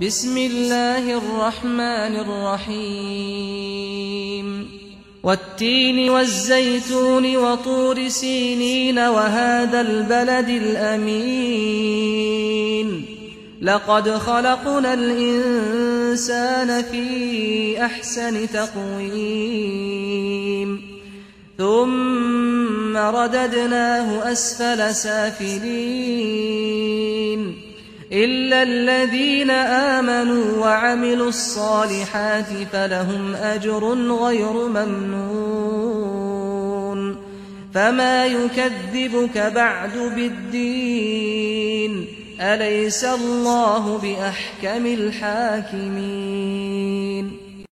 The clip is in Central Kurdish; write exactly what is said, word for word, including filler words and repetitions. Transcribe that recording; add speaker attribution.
Speaker 1: بسم الله الرحمن الرحيم والتين والزيتون وطور سينين وهذا البلد الأمين لقد خلقنا الإنسان في أحسن تقويم ثم رددناه أسفل سافلين إلا الذين آمنوا وعملوا الصالحات فلهم أجر غير ممنون فما يكذبك بعد بالدين أليس الله بأحكم الحاكمين